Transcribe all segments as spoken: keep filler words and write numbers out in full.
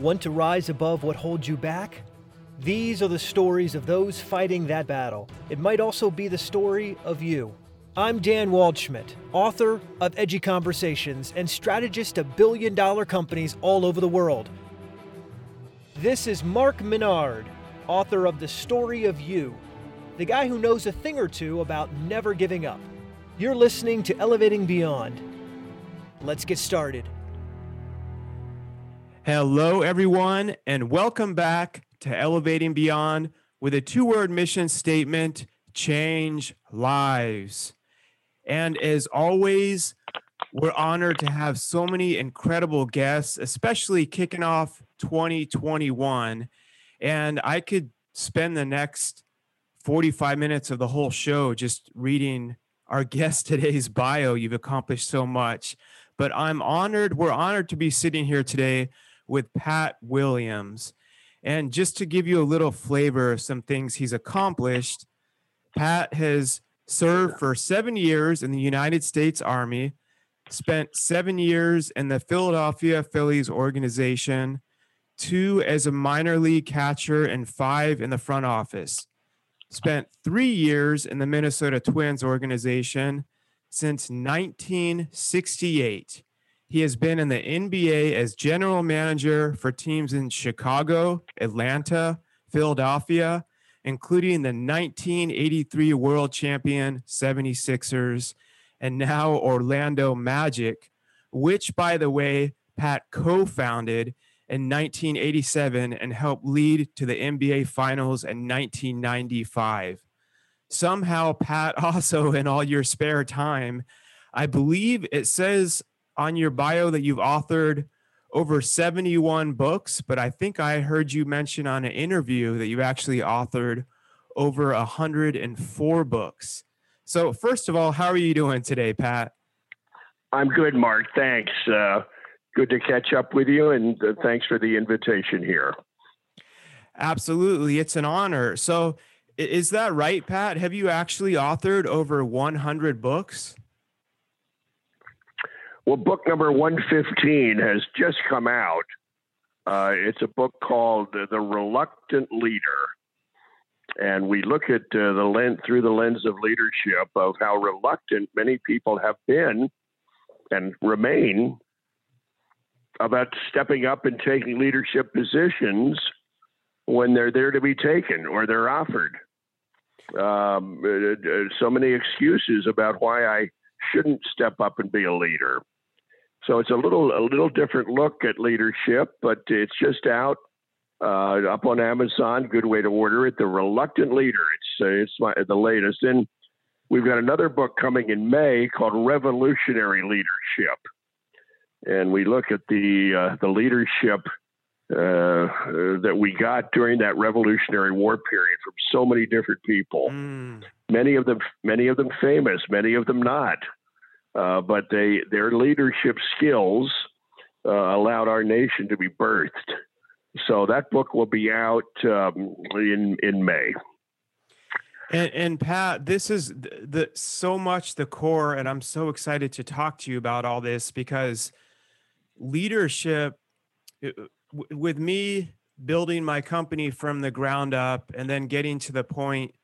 Want to rise above what holds you back? These are the stories of those fighting that battle. It might also be the story of you. I'm Dan Waldschmidt, author of Edgy Conversations and strategist of billion-dollar companies all over the world. This is Mark Menard, author of The Story of You, the guy who knows a thing or two about never giving up. You're listening to Elevating Beyond. Let's get started. Hello, everyone, and welcome back to Elevating Beyond with a two-word mission statement: change lives. And as always, we're honored to have so many incredible guests, especially kicking off twenty twenty-one. And I could spend the next forty-five minutes of the whole show just reading our guest today's bio. You've accomplished so much. But I'm honored, we're honored to be sitting here today with Pat Williams. And just to give you a little flavor of some things he's accomplished, Pat has served for seven years in the United States Army, spent seven years in the Philadelphia Phillies organization, two as a minor league catcher, and five in the front office. Spent three years in the Minnesota Twins organization since nineteen sixty-eight. He has been in the N B A as general manager for teams in Chicago, Atlanta, Philadelphia, including the nineteen eighty-three world champion seventy-sixers, and now Orlando Magic, which, by the way, Pat co-founded in nineteen eighty-seven and helped lead to the N B A Finals in nineteen ninety-five. Somehow, Pat, also in all your spare time, I believe it says on your bio that you've authored over seventy-one books, but I think I heard you mention on an interview that you've actually authored over one hundred four books. So first of all, how are you doing today, Pat? I'm good, Mark. Thanks. Uh, good to catch up with you, and uh, thanks for the invitation here. Absolutely. It's an honor. So is that right, Pat? Have you actually authored over one hundred books? Well, book number one fifteen has just come out. Uh, it's a book called The Reluctant Leader. And we look at uh, the lens through the lens of leadership, of how reluctant many people have been and remain about stepping up and taking leadership positions when they're there to be taken or they're offered. Um, uh, so many excuses about why I shouldn't step up and be a leader. So it's a little a little different look at leadership, but it's just out uh, up on Amazon. Good way to order it. The Reluctant Leader. It's uh, it's my, the latest. And we've got another book coming in May called Revolutionary Leadership, and we look at the uh, the leadership uh, that we got during that Revolutionary War period from so many different people. Mm. Many of them, many of them famous, many of them not. Uh, but they their leadership skills uh, allowed our nation to be birthed. So that book will be out um, in in May. And, and Pat, this is the, the so much the core, and I'm so excited to talk to you about all this because leadership, it, w- with me building my company from the ground up and then getting to the point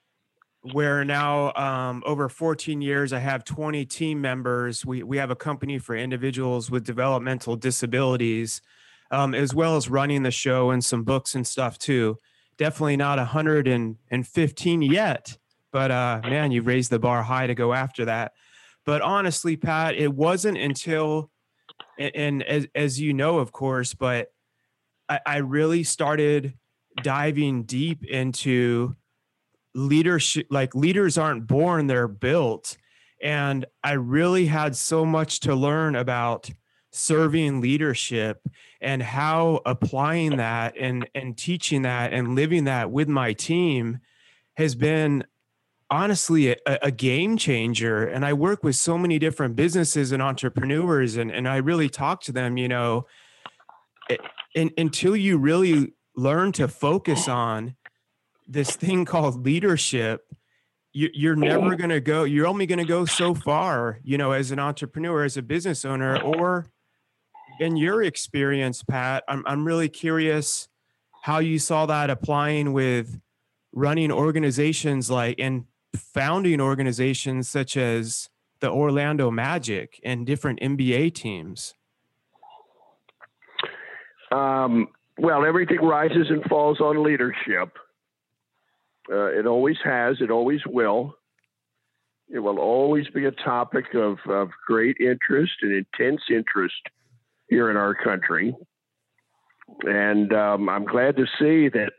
where now um, over fourteen years, I have twenty team members. We we have a company for individuals with developmental disabilities, um, as well as running the show and some books and stuff too. Definitely not one hundred fifteen yet, but uh, man, you've raised the bar high to go after that. But honestly, Pat, it wasn't until, and, and as, as you know, of course, but I, I really started diving deep into leadership. Like, leaders aren't born, they're built. And I really had so much to learn about serving leadership and how applying that and, and teaching that and living that with my team has been honestly a, a game changer. And I work with so many different businesses and entrepreneurs, and, and I really talk to them, you know, it, and, until you really learn to focus on this thing called leadership, you, you're never going to go, you're only going to go so far, you know, as an entrepreneur, as a business owner, or in your experience, Pat, I'm I'm really curious how you saw that applying with running organizations like and founding organizations such as the Orlando Magic and different N B A teams. Um, well, everything rises and falls on leadership. Uh, it always has. It always will. It will always be a topic of, of great interest and intense interest here in our country. And um, I'm glad to see that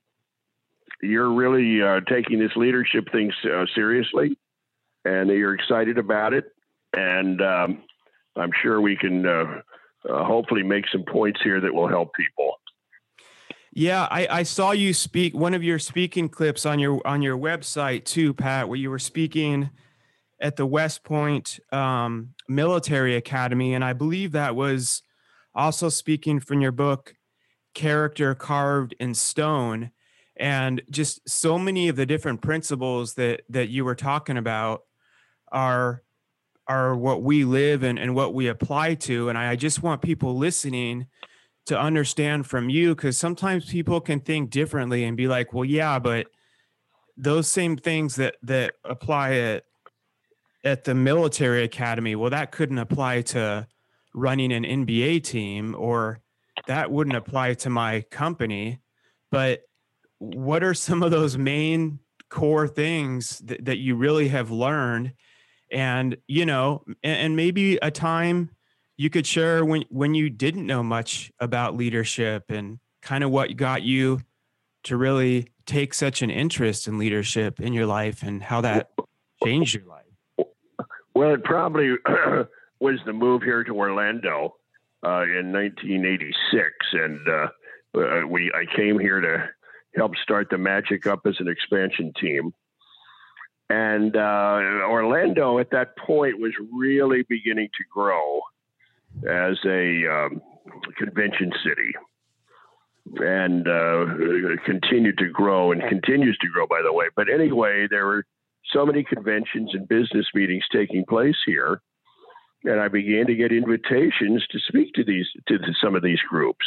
you're really uh, taking this leadership thing uh, seriously, and that you're excited about it. And um, I'm sure we can uh, uh, hopefully make some points here that will help people. Yeah, I, I saw you speak one of your speaking clips on your on your website too, Pat, where you were speaking at the West Point um, Military Academy, and I believe that was also speaking from your book, Character Carved in Stone, and just so many of the different principles that that you were talking about are are what we live in and what we apply to, and I just want people listening to understand from you, because sometimes people can think differently and be like, well, yeah, but those same things that that apply at at the military academy, well, that couldn't apply to running an N B A team, or that wouldn't apply to my company. But what are some of those main core things that, that you really have learned? And, you know, and, and maybe a time you could share when, when you didn't know much about leadership and kind of what got you to really take such an interest in leadership in your life and how that changed your life. Well, it probably was the move here to Orlando uh, in nineteen eighty-six. And uh, uh, we I came here to help start the Magic up as an expansion team. And uh, Orlando at that point was really beginning to grow as a um, convention city, and uh, continued to grow and continues to grow, by the way. But anyway, there were so many conventions and business meetings taking place here, and I began to get invitations to speak to these to some of these groups.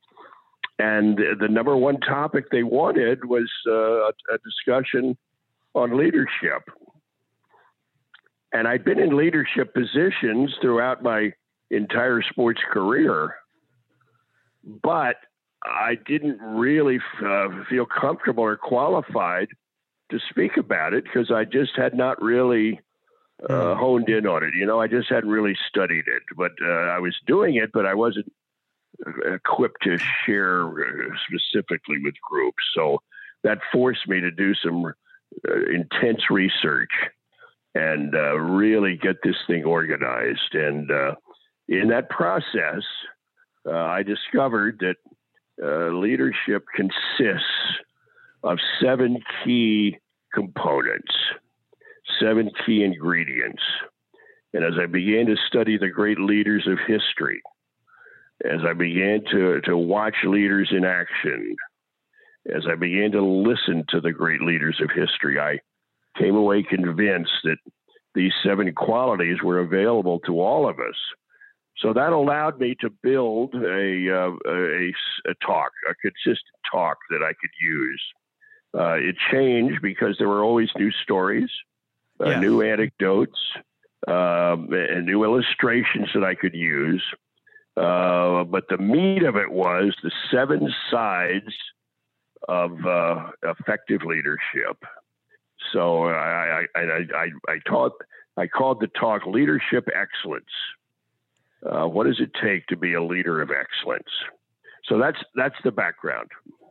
And the number one topic they wanted was uh, a discussion on leadership. And I'd been in leadership positions throughout my entire sports career, but I didn't really uh, feel comfortable or qualified to speak about it because I just had not really uh, honed in on it. You know, I just hadn't really studied it, but uh, I was doing it, but I wasn't equipped to share specifically with groups. So that forced me to do some uh, intense research and uh, really get this thing organized. And uh, in that process, uh, I discovered that uh, leadership consists of seven key components, seven key ingredients. And as I began to study the great leaders of history, as I began to, to watch leaders in action, as I began to listen to the great leaders of history, I came away convinced that these seven qualities were available to all of us. So that allowed me to build a, uh, a, a talk, a consistent talk that I could use. Uh, it changed because there were always new stories, uh, yeah. new anecdotes, um, and new illustrations that I could use. Uh, but the meat of it was the seven sides of uh, effective leadership. So I, I, I, I, I taught, I called the talk Leadership Excellence. Uh, what does it take to be a leader of excellence? So that's that's the background.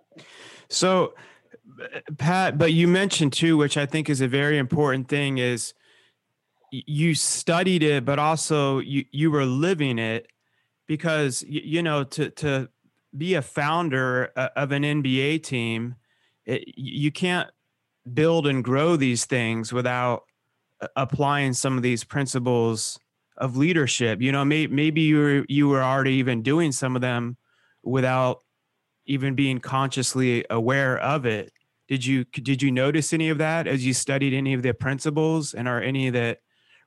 So, Pat, but you mentioned too, which I think is a very important thing, is you studied it, but also you you were living it, because you, you know to to be a founder of an N B A team, it, you can't build and grow these things without applying some of these principles of leadership. You know, may, maybe you were, you were already even doing some of them without even being consciously aware of it. Did you, did you notice any of that as you studied any of the principles, and are any that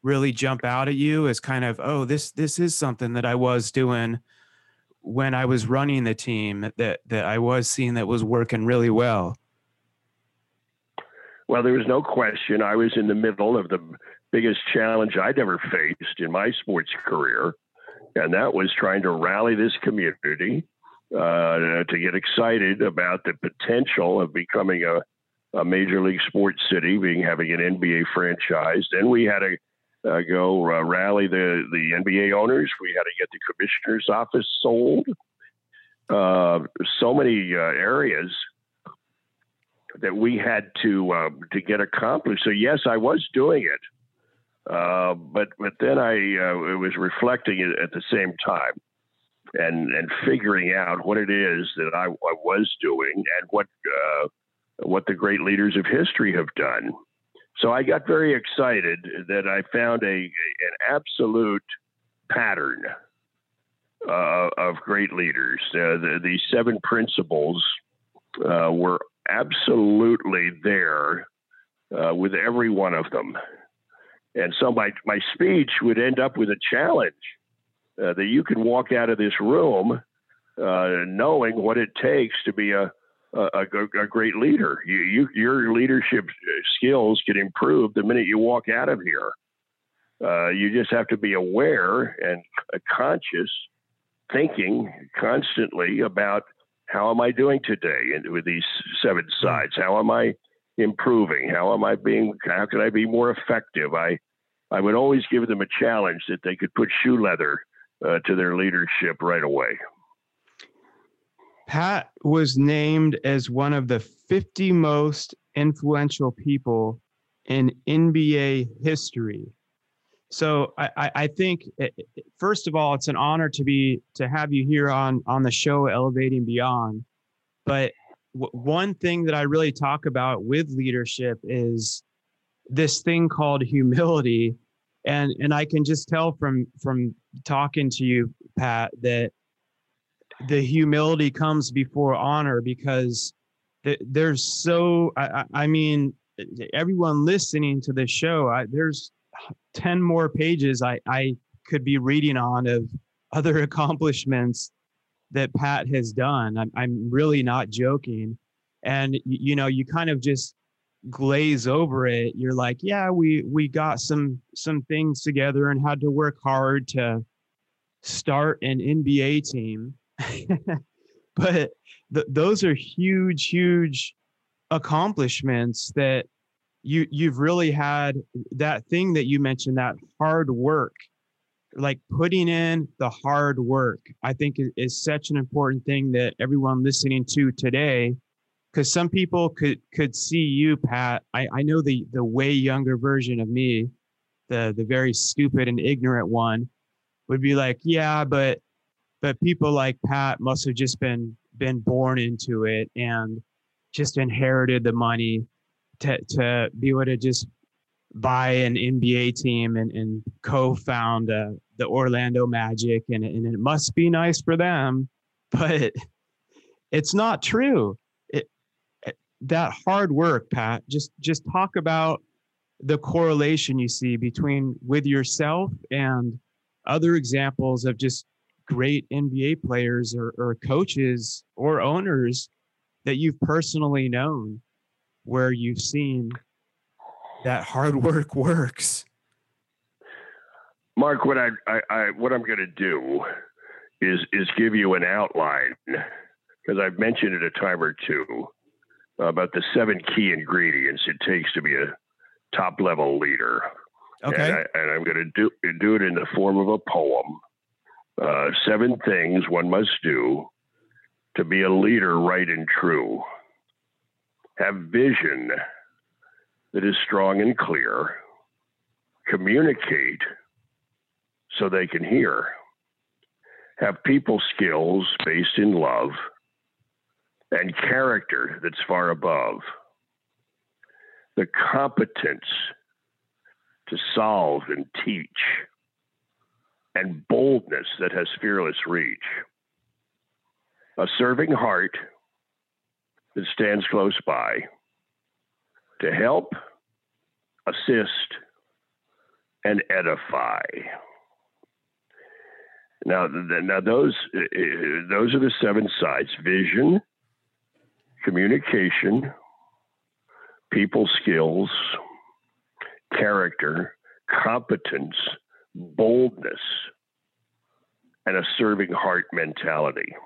really jump out at you as kind of, oh, this this is something that I was doing when I was running the team, that that I was seeing that was working really well? Well, there was no question. I was in the middle of the biggest challenge I'd ever faced in my sports career, and that was trying to rally this community uh, to get excited about the potential of becoming a, a major league sports city, being having an N B A franchise. Then we had to uh, go uh, rally the, the N B A owners. We had to get the commissioner's office sold. Uh, so many uh, areas that we had to uh, to get accomplished. So yes, I was doing it, uh, but but then I uh, was reflecting at the same time and and figuring out what it is that I, I was doing and what uh, what the great leaders of history have done. So I got very excited that I found a an absolute pattern uh, of great leaders. Uh, the, the seven principles uh, were absolutely there uh, with every one of them. And so my, my speech would end up with a challenge uh, that you can walk out of this room uh, knowing what it takes to be a, a, a great leader. You, you, your leadership skills can improve the minute you walk out of here. Uh, you just have to be aware and conscious, thinking constantly about, how am I doing today with these seven sides? How am I improving? How am I being, how can I be more effective? I, I would always give them a challenge that they could put shoe leather uh, to their leadership right away. Pat was named as one of the fifty most influential people in N B A history. So I, I think, first of all, it's an honor to be to have you here on on the show, Elevating Beyond. But w- one thing that I really talk about with leadership is this thing called humility, and and I can just tell from from talking to you, Pat, that the humility comes before honor, because th- there's so I, I mean everyone listening to this show, I, there's ten more pages I, I could be reading on of other accomplishments that Pat has done. I'm, I'm really not joking. And, you know, you kind of just glaze over it. You're like, yeah, we, we got some, some things together and had to work hard to start an N B A team. But th- those are huge, huge accomplishments that you you've really had. That thing that you mentioned, that hard work, like putting in the hard work, I think is, is such an important thing that everyone listening to today, because some people could could see you, Pat. I, I know the the way younger version of me, the the very stupid and ignorant one, would be like, yeah, but but people like Pat must have just been been born into it and just inherited the money to to be able to just buy an N B A team and, and co-found uh, the Orlando Magic, and, and it must be nice for them, but it's not true. It, it, that hard work, Pat, just just talk about the correlation you see between with yourself and other examples of just great N B A players or, or coaches or owners that you've personally known, where you've seen that hard work works. Mark, what I, I, I what I'm going to do is is give you an outline, because I've mentioned it a time or two about the seven key ingredients it takes to be a top level leader. Okay, and, I, and I'm going to do do it in the form of a poem. Uh, seven things one must do to be a leader, right and true. Have vision that is strong and clear. Communicate so they can hear. Have people skills based in love, and character that's far above. The competence to solve and teach, and boldness that has fearless reach. A serving heart that stands close by to help, assist, and edify. Now, now those those are the seven sides: vision, communication, people skills, character, competence, boldness, and a serving heart mentality.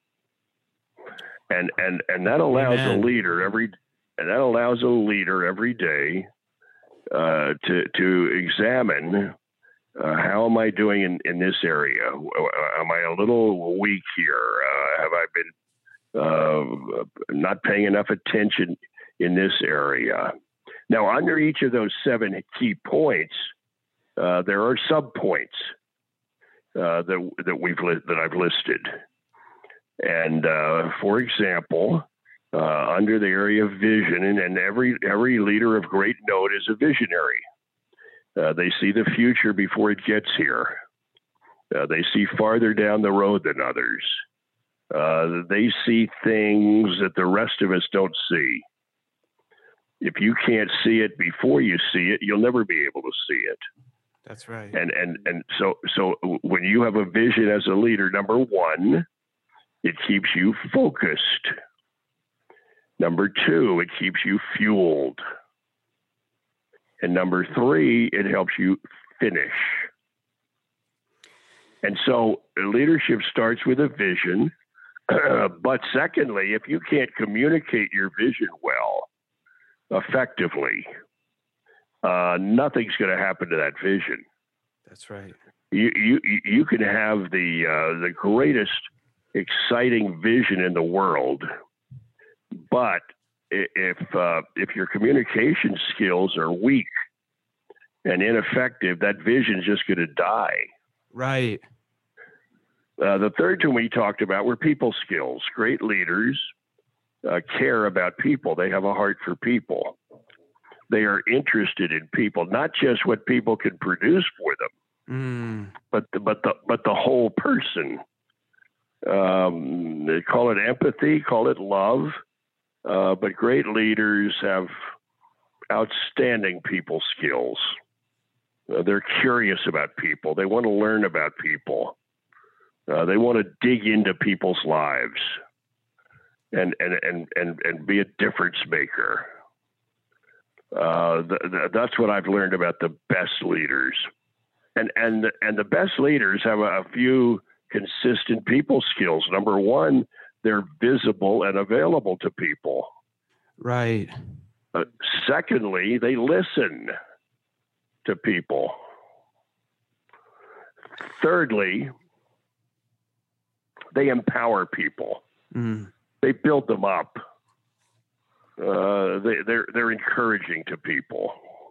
And and and that allows Amen. a leader every and that allows a leader every day uh, to to examine uh, how am I doing in, in this area? Am I a little weak here? Uh, have I been uh, not paying enough attention in this area? Now, under each of those seven key points, uh, there are sub points uh, that that we've li- that I've listed. And uh, for example, uh, under the area of vision, and, and every every leader of great note is a visionary. Uh, they see the future before it gets here. Uh, they see farther down the road than others. Uh, they see things that the rest of us don't see. If you can't see it before you see it, you'll never be able to see it. That's right. And and and so so when you have a vision as a leader, number one, it keeps you focused. Number two, it keeps you fueled. And number three, it helps you finish. And so leadership starts with a vision. But secondly, if you can't communicate your vision well, effectively, uh, nothing's going to happen to that vision. That's right. You you you can have the uh, the greatest exciting vision in the world, but if uh, if your communication skills are weak and ineffective, that vision is just going to die. Right. Uh, the third one we talked about were people skills. Great leaders uh, care about people. They have a heart for people. They are interested in people, not just what people can produce for them, Mm. but the, but the but the whole person. Um, they call it empathy, call it love, uh, but great leaders have outstanding people skills. Uh, they're curious about people. They want to learn about people. Uh, they want to dig into people's lives and and and and, and be a difference maker. Uh, th- th- that's what I've learned about the best leaders, and and and the best leaders have a, a few consistent people skills. Number one, they're visible and available to people. Right. Uh, secondly, they listen to people. Thirdly, they empower people. Mm. They build them up. Uh, they, they're they're encouraging to people.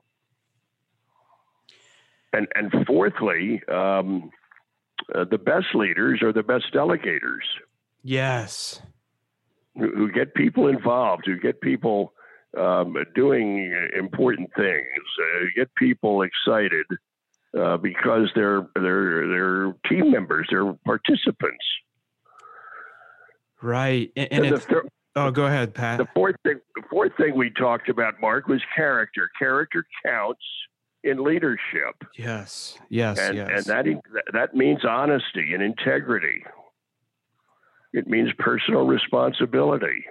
And and fourthly, um, uh, the best leaders are the best delegators. Yes. Who, who get people involved, who get people um, doing important things, uh, get people excited uh, because they're they're they're team members, they're participants. Right. And, and And it's, the thir- oh, go ahead, Pat. The fourth thing, the fourth thing we talked about, Mark, was character. Character counts in leadership, Yes. Yes. and yes. and that that means honesty and integrity. It means personal responsibility.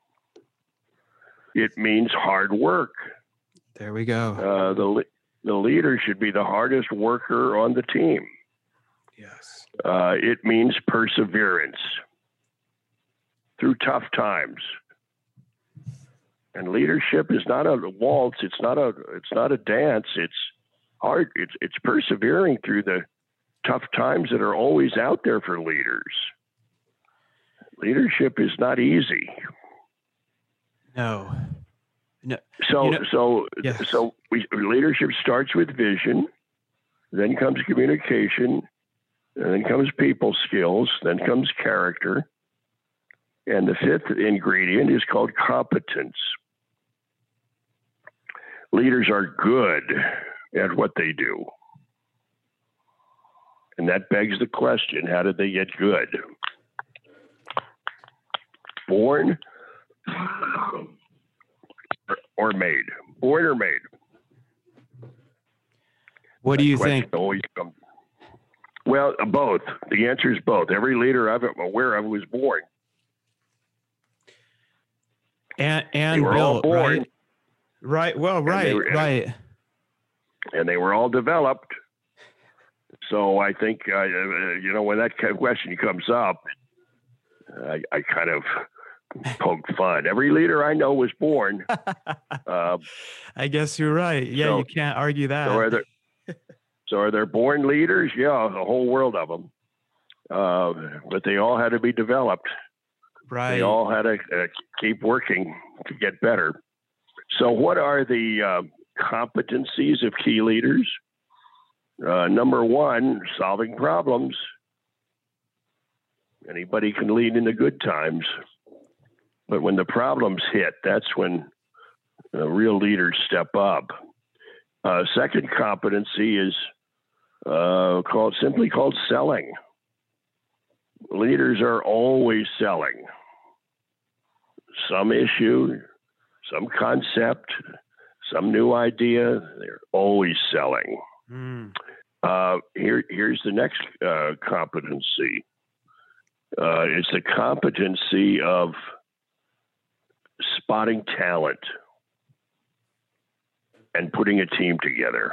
It means hard work. There we go. Uh, the le- the leader should be the hardest worker on the team. Yes. Uh, it means perseverance through tough times. And leadership is not a waltz. It's not a. It's not a dance. It's hard. It's it's persevering through the tough times that are always out there for leaders. Leadership is not easy. No. No. So You know- so Yes. so we, leadership starts with vision, then comes communication, and then comes people skills, then comes character, and the fifth ingredient is called competence. Leaders are good at what they do. And that begs the question, how did they get good? Born or made? Born or made? What That do you question think? Always comes. Well, uh, both. The answer is both. Every leader I'm aware of was born. And They and were all built, born, right? Right. Well, they right, were- right. and they were all developed. So I think, uh, uh, you know, when that kind of question comes up, I, I kind of poke fun. Every leader I know was born. Uh, I guess you're right. Yeah, so- you can't argue that. so are there? So are there born leaders? Yeah, a whole world of them. Uh, but they all had to be developed. Right. They all had to uh, keep working to get better. So, what are the uh, competencies of key leaders? Uh, number one, solving problems. Anybody can lead in the good times, but when the problems hit, that's when uh, real leaders step up. Uh, second competency is uh, called simply called selling. Leaders are always selling some issue, some concept, some new idea. They're always selling. Mm. Uh, here, here's the next uh, competency. Uh, it's the competency of spotting talent and putting a team together.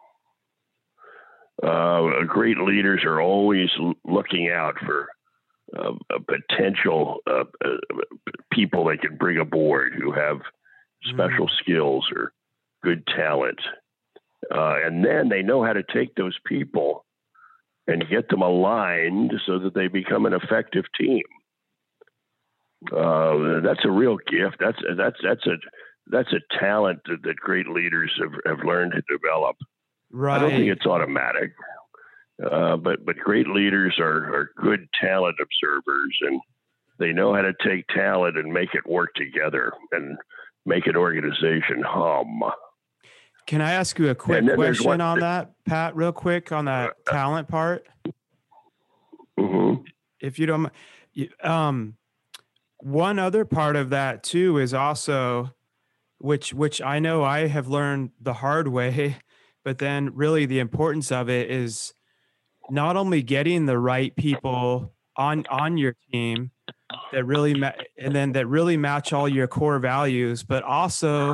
Uh, great leaders are always l- looking out for uh, a potential uh, uh, people they can bring aboard who have special Mm. skills or good talent. Uh, and then they know how to take those people and get them aligned so that they become an effective team. Uh, that's a real gift. That's that's that's a that's a talent that, that great leaders have, have learned to develop. Right. I don't think it's automatic, uh, but but great leaders are, are good talent observers, and they know how to take talent and make it work together and make an organization hum. Can I ask you a quick And then there's question one- on that, Pat, real quick on that talent part? Mm-hmm. If you don't, mi- you- um, one other part of that too is also, which which I know I have learned the hard way, but then really the importance of it is not only getting the right people on on your team that really ma- and then that really match all your core values, but also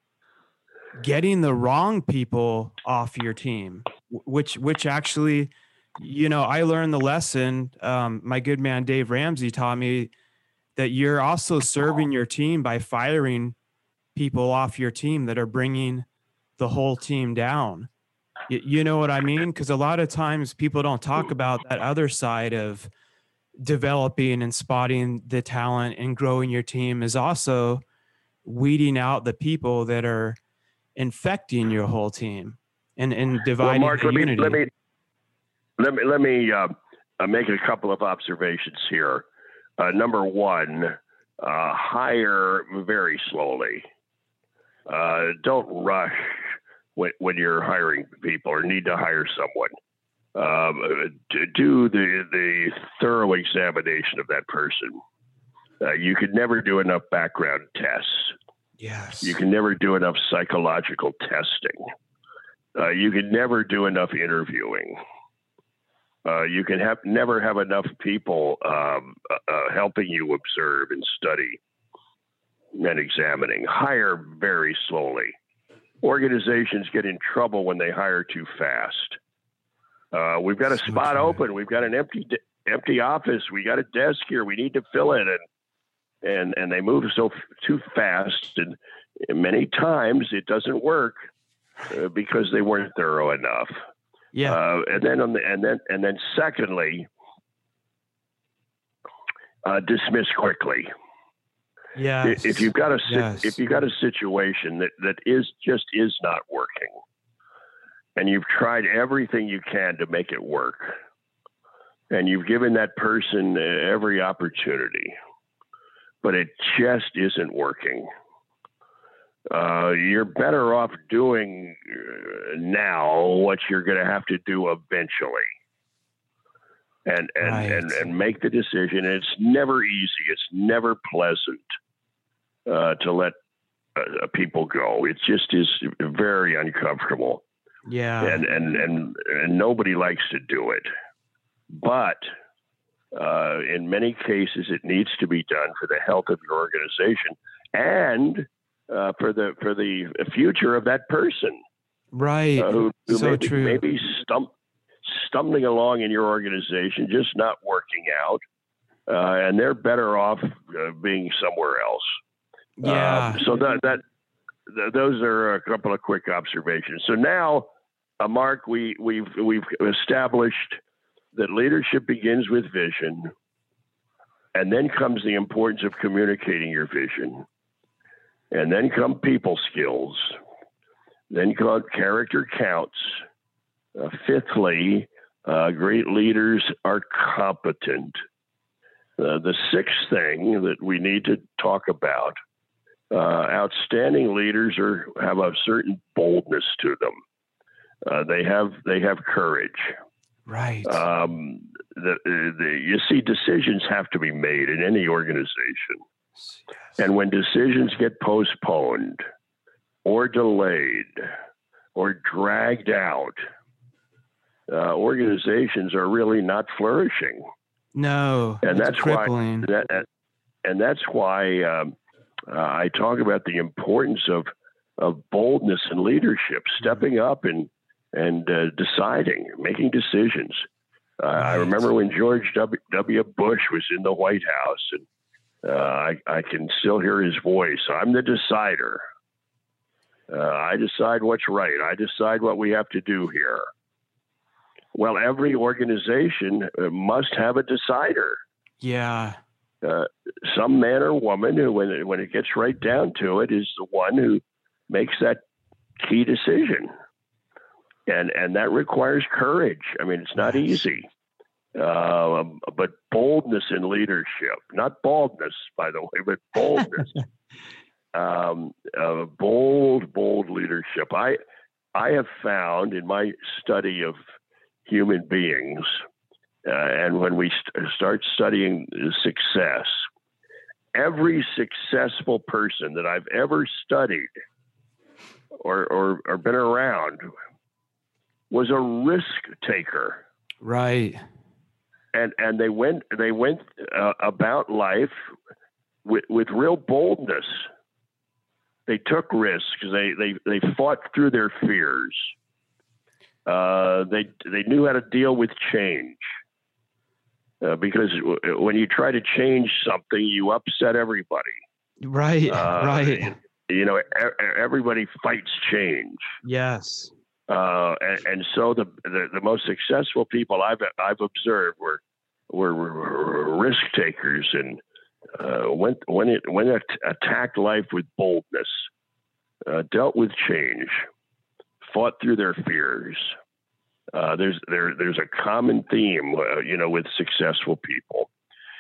getting the wrong people off your team, wh- which which actually, you know, I learned the lesson. Um, my good man Dave Ramsey taught me that you're also serving your team by firing people off your team that are bringing the whole team down. You, you know what I mean? Because a lot of times people don't talk about that other side of developing and spotting the talent and growing your team is also weeding out the people that are infecting your whole team and, and Well, dividing Mark, the let me unity. let me let me let me uh, uh, make a couple of observations here. Uh, number one, uh, hire very slowly. Uh, don't rush when, when you're hiring people or need to hire someone. Um, to do the the thorough examination of that person. Uh, you could never do enough background tests. Yes. You can never do enough psychological testing. Uh, you can never do enough interviewing. Uh, you can have never have enough people um, uh, helping you observe and study and examining. Hire very slowly. Organizations get in trouble when they hire too fast. Uh, we've got a So spot true. open. We've got an empty empty office. We got a desk here. We need to fill it, and and and they move so f- too fast, and many times it doesn't work uh, because they weren't thorough enough. Yeah. Uh, and then on the and then and then secondly, uh, dismiss quickly. yes. If you've got a si- Yes. if you've got a situation that, that is just is not working, and you've tried everything you can to make it work, and you've given that person uh, every opportunity, but it just isn't working. Uh, you're better off doing uh, now what you're going to have to do eventually, and and, Right. and and make the decision. And it's never easy. It's never pleasant uh, to let uh, people go. It just is very uncomfortable. Yeah. And, and, and, and nobody likes to do it. But uh, in many cases, it needs to be done for the health of your organization and uh, for the for the future of that person. Right. Uh, who who so may be, true. may be stum- stumbling along in your organization, just not working out. Uh, and they're better off uh, being somewhere else. Yeah. Um, so that, that th- those are a couple of quick observations. So now, uh, Mark, we, we've we've established that leadership begins with vision, and then comes the importance of communicating your vision, and then come people skills, then come character counts. Uh, fifthly, uh, great leaders are competent. Uh, the sixth thing that we need to talk about, uh, outstanding leaders are have a certain boldness to them. Uh, they have they have courage. Right. Um, the, the, you see, decisions have to be made in any organization. Yes. And when decisions get postponed or delayed or dragged out, uh, organizations are really not flourishing. No, And it's that's crippling. why. That, and that's why um, uh, I talk about the importance of of boldness and leadership, stepping up and and uh, deciding, making decisions. Uh, Right. I remember when George W. W. Bush was in the White House, and uh, I, I can still hear his voice. I'm the decider. Uh, I decide what's right. I decide what we have to do here. Well, every organization uh, must have a decider. Yeah. Uh, some man or woman who, when it, when it gets right down to it, is the one who makes that key decision, and and that requires courage. I mean, it's not Yes. easy, uh, but boldness in leadership, not baldness, by the way, but boldness. um, uh, bold, bold leadership. I I have found in my study of human beings, uh, and when we st- start studying success, every successful person that I've ever studied or, or, or been around was a risk taker. Right. And, and they went, they went uh, about life with, with real boldness. They took risks. They, they, they fought through their fears. Uh, they, they knew how to deal with change. Uh, because w- when you try to change something, you upset everybody. Right. Uh, right. You know, e- everybody fights change. Yes. Uh, and, and so the, the the most successful people I've I've observed were were, were risk takers, and uh, went when it when it attacked life with boldness, uh, dealt with change, fought through their fears. Uh, there's there there's a common theme, uh, you know, with successful people.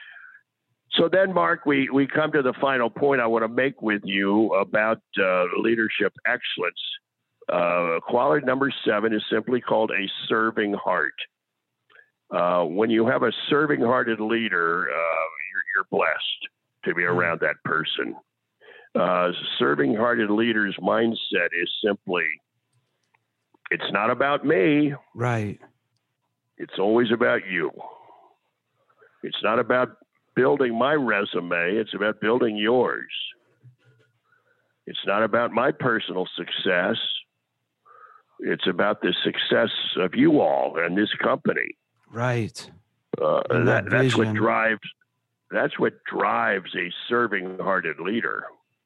So then, Mark, we, we come to the final point I want to make with you about uh, leadership excellence. Uh, quality number seven is simply called a serving heart. Uh, when you have a serving-hearted leader, uh, you're, you're blessed to be around that person. Uh, serving-hearted leader's mindset is simply, it's not about me. Right. It's always about you. It's not about building my resume. It's about building yours. It's not about my personal success. It's about the success of you all and this company. Right. Uh, And that, that that's what vision. drives. That's what drives a serving-hearted leader.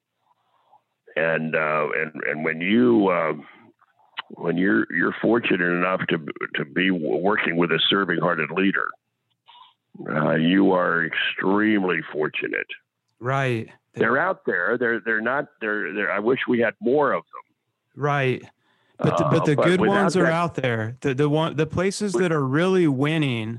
And uh, and and when you uh, when you're you're fortunate enough to to be working with a serving-hearted leader, uh, you are extremely fortunate. Right. They're out there. They're they're not. They're, they're I wish we had more of them. Right. But the, Uh, but the but good without ones are that- out there. The the one the places that are really winning,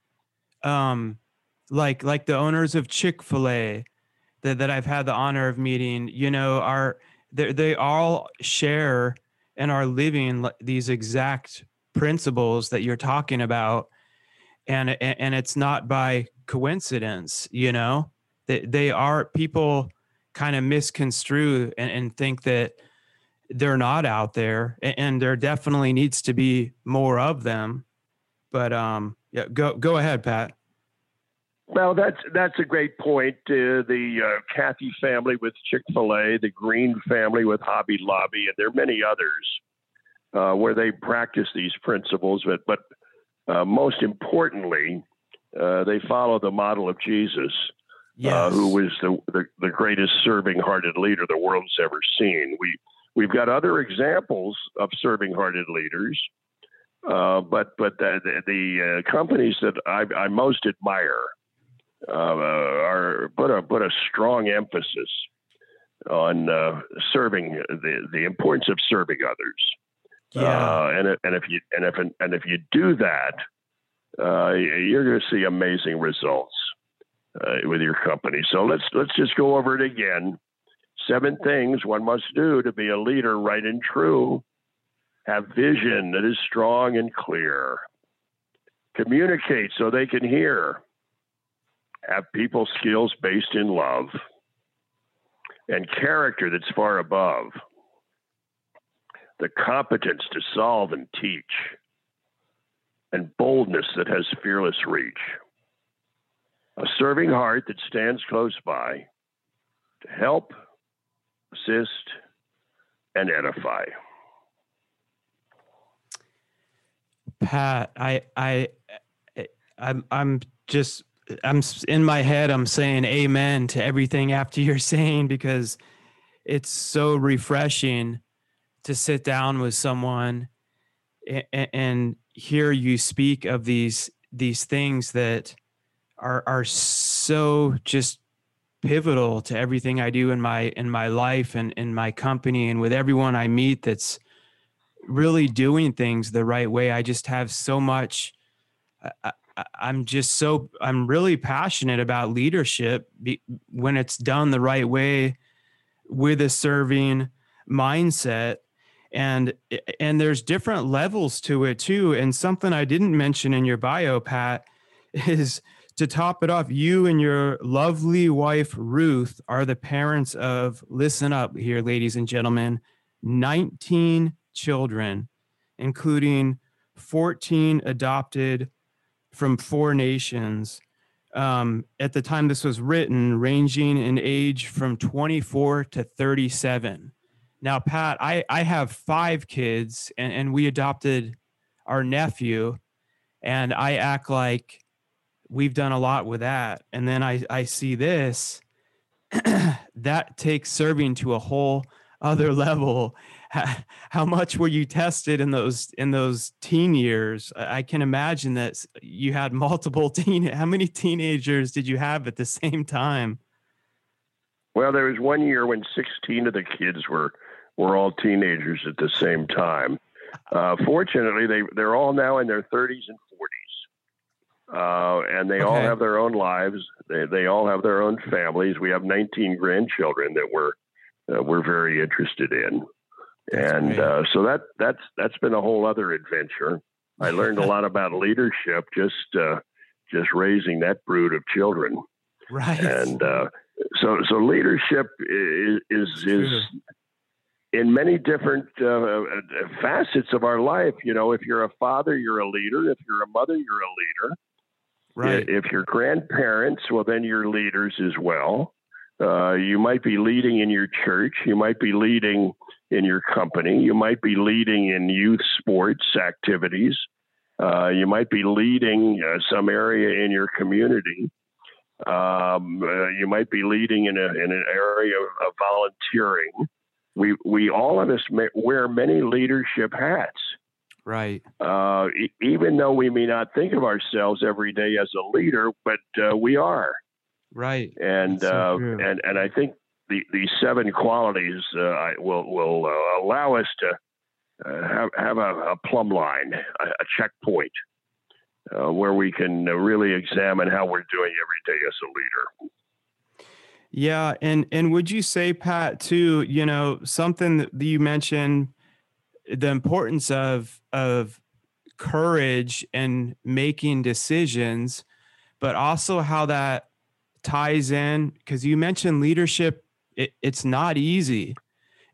um, like like the owners of Chick-fil-A that, that I've had the honor of meeting, you know, are they they all share and are living li- these exact principles that you're talking about, and and, and it's not by coincidence, you know. They they are people kind of misconstrue and, and think that they're not out there, a- and there definitely needs to be more of them. But um, yeah, go go ahead, Pat. Well, that's that's a great point. Uh, the uh, Cathy family with Chick-fil-A, the Green family with Hobby Lobby, and there are many others uh, where they practice these principles. But but uh, most importantly, uh, they follow the model of Jesus, Yes. uh, who was the, the the greatest serving-hearted leader the world's ever seen. We we've got other examples of serving-hearted leaders, uh, but but the, the, the uh, companies that I, I most admire. Uh, are put a put a strong emphasis on uh, serving the the importance of serving others. Yeah. Uh, and and if you and if and if you do that, uh, you're going to see amazing results uh, with your company. So let's let's just go over it again. Seven things one must do to be a leader, right and true. Have vision that is strong and clear. Communicate so they can hear. Have people skills based in love, and character that's far above. The competence to solve and teach, and boldness that has fearless reach. A serving heart that stands close by to help, assist, and edify. Pat, I I I'm I'm just I'm in my head, I'm saying amen to everything after you're saying, because it's so refreshing to sit down with someone and, and hear you speak of these, these things that are, are so just pivotal to everything I do in my, in my life and in my company and with everyone I meet that's really doing things the right way. I just have so much, I, I'm just so, I'm really passionate about leadership be, when it's done the right way with a serving mindset. And, and there's different levels to it too. And something I didn't mention in your bio, Pat, is to top it off, you and your lovely wife, Ruth, are the parents of, listen up here, ladies and gentlemen, nineteen children, including fourteen adopted from four nations. Um, at the time this was written, ranging in age from twenty-four to thirty-seven. Now, Pat, I, I have five kids, and, and we adopted our nephew, and I act like we've done a lot with that. And then I, I see this, that takes serving to a whole other level. How much were you tested in those in those teen years? I can imagine that you had multiple teen. How many teenagers did you have at the same time? Well, there was one year when sixteen of the kids were were all teenagers at the same time. Uh, fortunately, they they're all now in their thirties and forties, uh, and they Okay. all have their own lives. They they all have their own families. We have nineteen grandchildren that we're uh, we're very interested in. That's And uh, so that that's that's been a whole other adventure. I learned a lot about leadership just uh, just raising that brood of children. Right. And uh, so so leadership is is, is in many different uh, facets of our life. You know, if you're a father, you're a leader. If you're a mother, you're a leader. Right. If you're grandparents, well, then you're leaders as well. Uh, you might be leading in your church. You might be leading in your company. You might be leading in youth sports activities. Uh, you might be leading uh, some area in your community. Um, uh, you might be leading in, a, in an area of, of volunteering. We we all of us may, wear many leadership hats. Right. Uh, e- even though we may not think of ourselves every day as a leader, but uh, we are. Right. And That's so uh, true. and and I think the these seven qualities uh, will will uh, allow us to uh, have have a, a plumb line, a, a checkpoint, uh, where we can uh, really examine how we're doing every day as a leader. Yeah, and and would you say, Pat, too, you know, something that you mentioned, the importance of of courage and making decisions, but also how that ties in, because you mentioned leadership, it, it's not easy.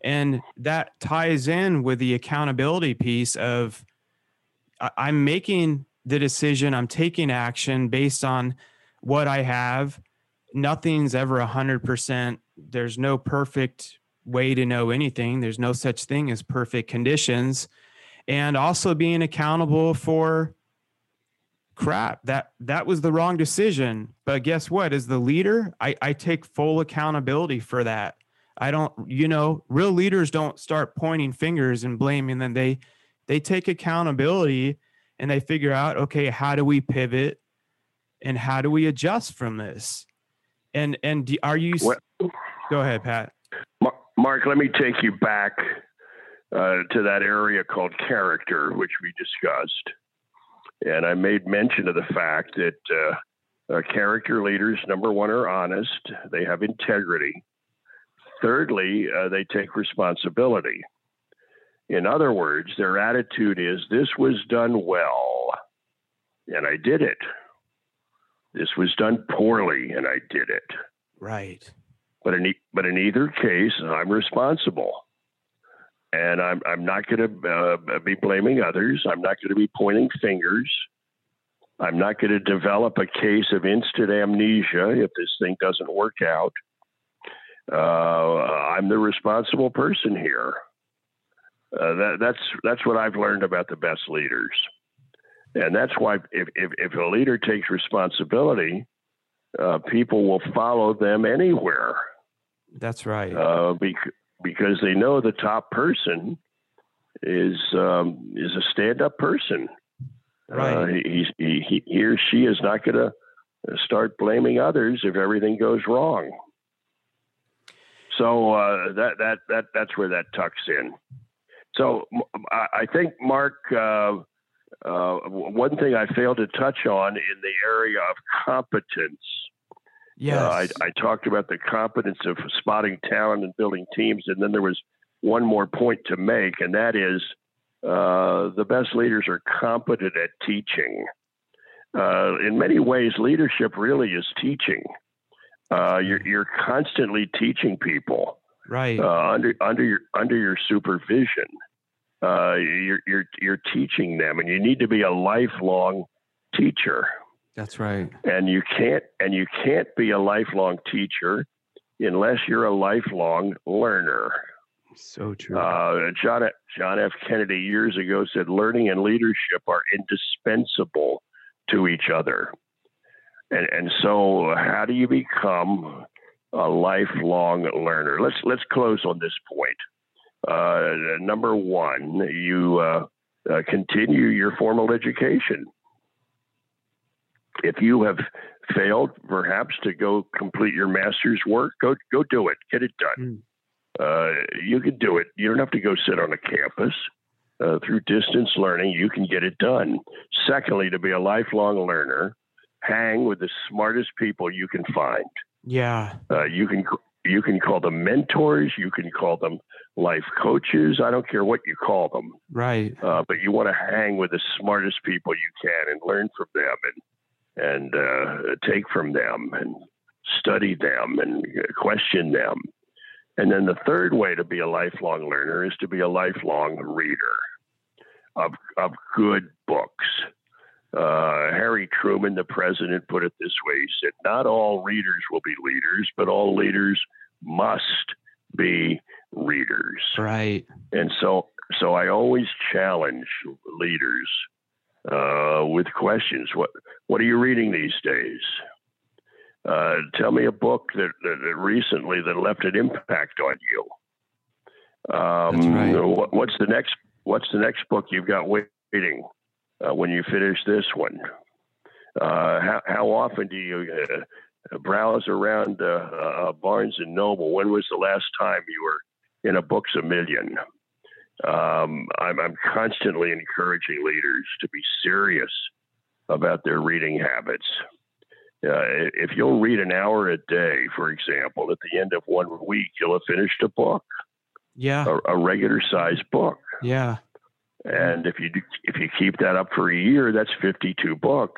And that ties in with the accountability piece of I- I'm making the decision, I'm taking action based on what I have. Nothing's ever a hundred percent. There's no perfect way to know anything. There's no such thing as perfect conditions. And also being accountable for crap, that that was the wrong decision. But guess what? As the leader, I, I take full accountability for that. I don't, you know, real leaders don't start pointing fingers and blaming them. They they take accountability and they figure out, okay, how do we pivot and how do we adjust from this? And and do, are you? Well, go ahead, Pat. Mark, let me take you back uh, to that area called character, which we discussed. And I made mention of the fact that uh, uh, character leaders, number one, are honest. They have integrity. Thirdly, uh, they take responsibility. In other words, their attitude is, this was done well, and I did it. This was done poorly, and I did it. Right. But in, e- but in either case, I'm responsible. And I'm, I'm not going to uh, be blaming others. I'm not going to be pointing fingers. I'm not going to develop a case of instant amnesia if this thing doesn't work out. Uh, I'm the responsible person here. Uh, that, that's that's what I've learned about the best leaders. And that's why if, if, if a leader takes responsibility, uh, people will follow them anywhere. That's right. Uh, bec- because they know the top person is um, is a stand-up person. Right. Uh, he, he, he or she is not going to start blaming others if everything goes wrong. So uh, that that that that's where that tucks in. So I think, Mark, uh, uh, one thing I failed to touch on in the area of competence. Yes. Uh, I, I talked about the competence of spotting talent and building teams, and then there was one more point to make, and that is uh, the best leaders are competent at teaching. Uh, in many ways, leadership really is teaching. Uh, you're, you're constantly teaching people. Right. Uh, under under your under your supervision, uh, you're you're you're teaching them, and you need to be a lifelong teacher. That's right. And you can't and you can't be a lifelong teacher unless you're a lifelong learner. So true. Uh, John John F. Kennedy years ago said, "Learning and leadership are indispensable to each other." And and so, how do you become a lifelong learner? Let's let's close on this point. Uh, number one, you uh, uh, continue your formal education. If you have failed, perhaps, to go complete your master's work, go go do it. Get it done. Mm. Uh, you can do it. You don't have to go sit on a campus. Uh, through distance learning, you can get it done. Secondly, to be a lifelong learner, hang with the smartest people you can find. Yeah. Uh, you can you can call them mentors. You can call them life coaches. I don't care what you call them. Right. Uh, but you want to hang with the smartest people you can and learn from them and and uh, take from them and study them and question them. And then the third way to be a lifelong learner is to be a lifelong reader of of good books. Uh, Harry Truman, the president, put it this way. He said, "Not all readers will be leaders, but all leaders must be readers." Right. And so, so I always challenge leaders uh, with questions. What What are you reading these days? Uh, tell me a book that, that, that recently that left an impact on you. Um, That's right. What, what's the next What's the next book you've got waiting? Uh, when you finish this one, uh, how, how often do you uh, browse around uh, uh, Barnes and Noble? When was the last time you were in a Books a Million? Um, I'm, I'm constantly encouraging leaders to be serious about their reading habits. Uh, if you'll read an hour a day, for example, at the end of one week, you'll have finished a book. Yeah. A, a regular sized book. Yeah. And if you do, if you keep that up for a year, that's fifty-two books.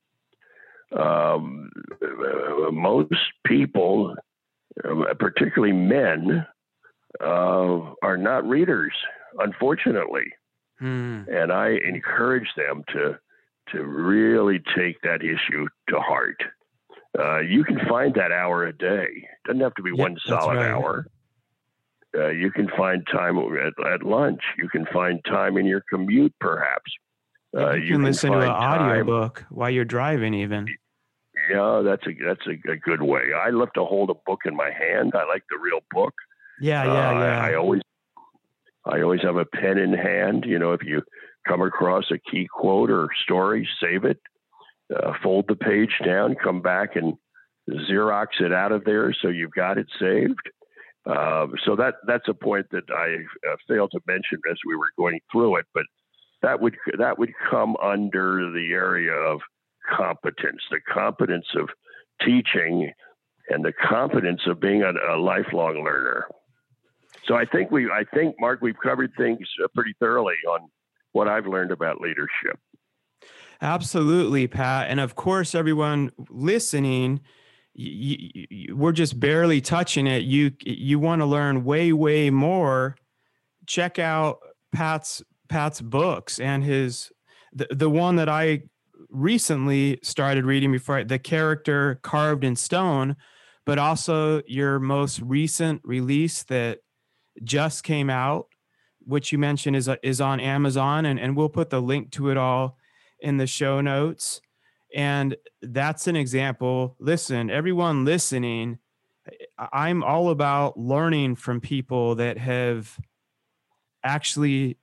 Um, most people, particularly men, uh, are not readers, unfortunately. Hmm. And I encourage them to to really take that issue to heart. Uh, you can find that hour a day. It doesn't have to be Yep, one that's solid right. hour. Uh, you can find time at, at lunch. You can find time in your commute, perhaps. Yeah, Uh, you can listen to an find time- audiobook while you're driving even. Yeah, that's a that's a, a good way. I love to hold a book in my hand. I like the real book. Yeah, yeah, Uh, yeah. I, I always I always have a pen in hand. You know, if you come across a key quote or story, save it, uh, fold the page down, come back and Xerox it out of there so you've got it saved. Uh, so that that's a point that I uh, failed to mention as we were going through it, but that would that would come under the area of competence, the competence of teaching, and the competence of being a, a lifelong learner. So I think we, I think Mark, we've covered things uh, pretty thoroughly on what I've learned about leadership. Absolutely, Pat. And of course, everyone listening, y- y- y- we're just barely touching it. You you want to learn way, way more. Check out Pat's Pat's books and his the, the one that I recently started reading before, The Character Carved in Stone, but also your most recent release that just came out, which you mentioned is is on Amazon, and, and we'll put the link to it all in the show notes. And that's an example. Listen, everyone listening, I'm all about learning from people that have actually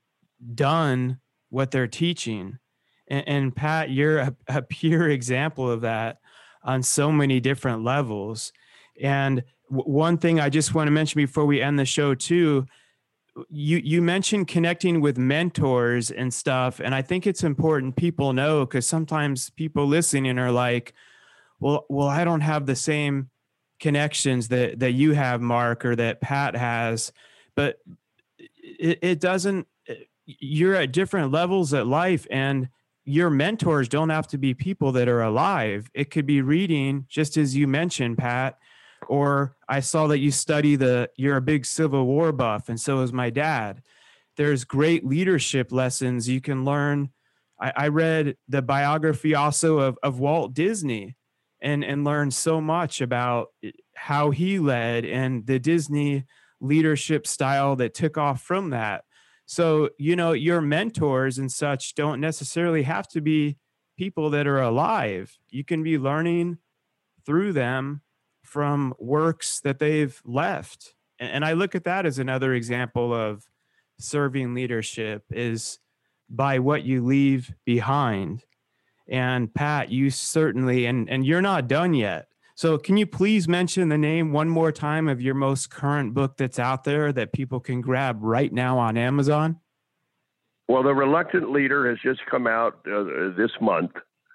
done what they're teaching. And, and Pat, you're a, a pure example of that on so many different levels. And w- one thing I just want to mention before we end the show too, you you mentioned connecting with mentors and stuff, and I think it's important people know, because sometimes people listening are like, well well I don't have the same connections that that you have, Mark, or that Pat has. But it, it doesn't, you're at different levels at life, and your mentors don't have to be people that are alive. It could be reading, just as you mentioned, Pat. Or I saw that you study the, you're a big Civil War buff, and so is my dad. There's great leadership lessons you can learn. I, I read the biography also of, of Walt Disney, and, and learned so much about how he led and the Disney leadership style that took off from that. So, you know, your mentors and such don't necessarily have to be people that are alive. You can be learning through them from works that they've left. And I look at that as another example of serving leadership, is by what you leave behind. And Pat, you certainly, and, and you're not done yet. So can you please mention the name one more time of your most current book that's out there that people can grab right now on Amazon? Well, The Reluctant Leader has just come out uh, this month.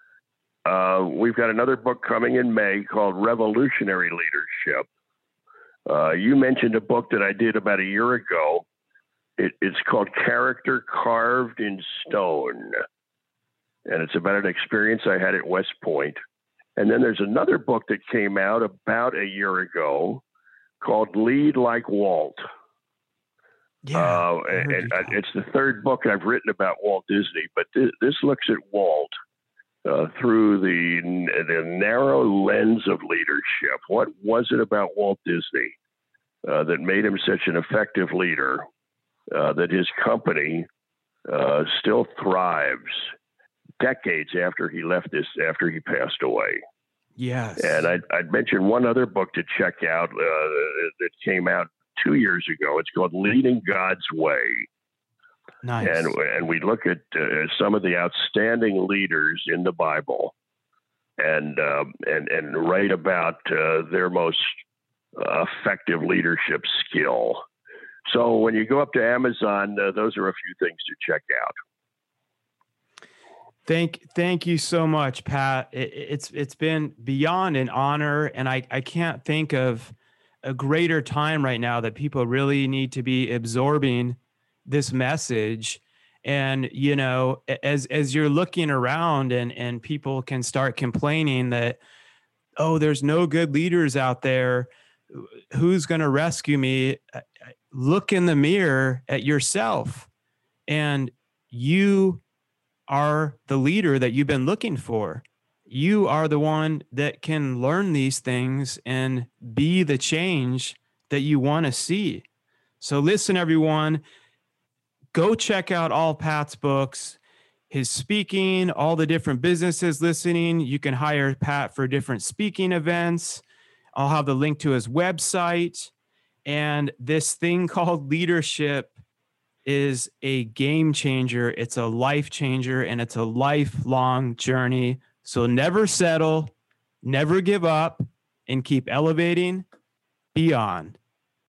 Uh, we've got another book coming in May called Revolutionary Leadership. Uh, you mentioned a book that I did about a year ago. It, it's called Character Carved in Stone. And it's about an experience I had at West Point. And then there's another book that came out about a year ago called Lead Like Walt. Yeah, uh, and, and it's the third book I've written about Walt Disney, but th- this looks at Walt uh, through the, the narrow lens of leadership. What was it about Walt Disney uh, that made him such an effective leader, uh, that his company uh, still thrives decades after he left this, after he passed away? Yes. And I'd, I'd mention one other book to check out uh, that came out two years ago. It's called Leading God's Way. Nice. And, and we look at uh, some of the outstanding leaders in the Bible and, um, and, and write about uh, their most uh, effective leadership skill. So when you go up to Amazon, uh, those are a few things to check out. Thank, thank you so much, Pat. It, it's it's been beyond an honor, and I, I can't think of a greater time right now that people really need to be absorbing this message. And you know, as as you're looking around, and and people can start complaining that, oh, there's no good leaders out there. who's going to rescue me? Look in the mirror at yourself, and you are the leader that you've been looking for. You are the one that can learn these things and be the change that you want to see. So listen, everyone, go check out all Pat's books, his speaking, all the different businesses listening. You can hire Pat for different speaking events. I'll have the link to his website. And this thing called leadership is a game changer. It's a life changer, and it's a lifelong journey. So never settle, never give up, and keep elevating beyond.